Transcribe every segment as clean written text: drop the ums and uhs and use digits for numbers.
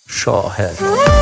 شاهد.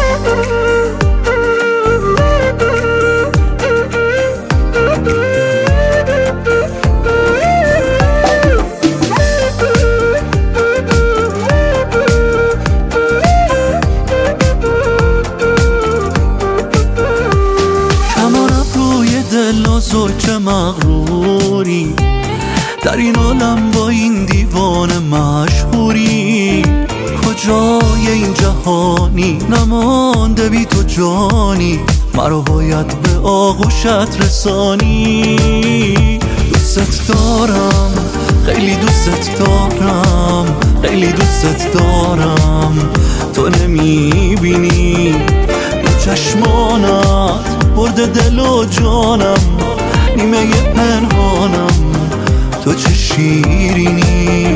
کمانم روی دل نازک چه مغروری، در این عالم با این دیوانه مشهوری. کجای این جهانی نمانده بی تو جانی، مرا باید به آغوشت رسانی. دوست دارم، خیلی دوست دارم، خیلی دوست دارم. تو نمیبینی تو چشمانت برده دل و جانم، نیمه پنهانم تو چه شیرینی.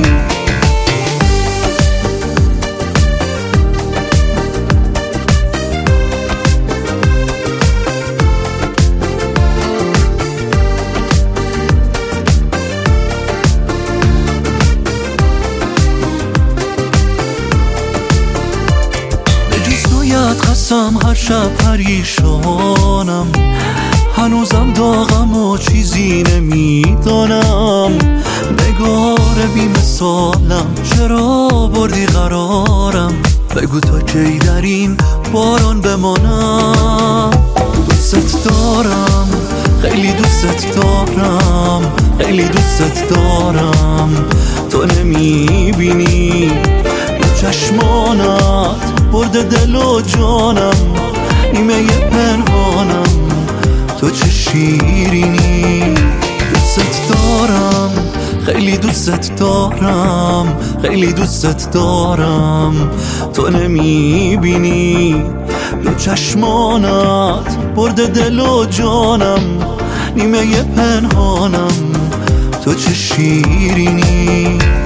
قسم هر شب پریشانم، هنوزم داغم و چیزی نمیدانم. نگار بی مثالم چرا بردی قرارم، بگو تا کی در این باران بمانم. دوست دارم، خیلی دوست دارم، خیلی دوست دارم. تو نمیبینی تو چشمانت برده دل و جانم، نیمه پنهانم تو چه شیرینی. دوست دارم، خیلی دوست دارم، خیلی دوست دارم. تو نمیبینی دو چشمانت برده دل و جانم، نیمه پنهانم تو چه شیرینی.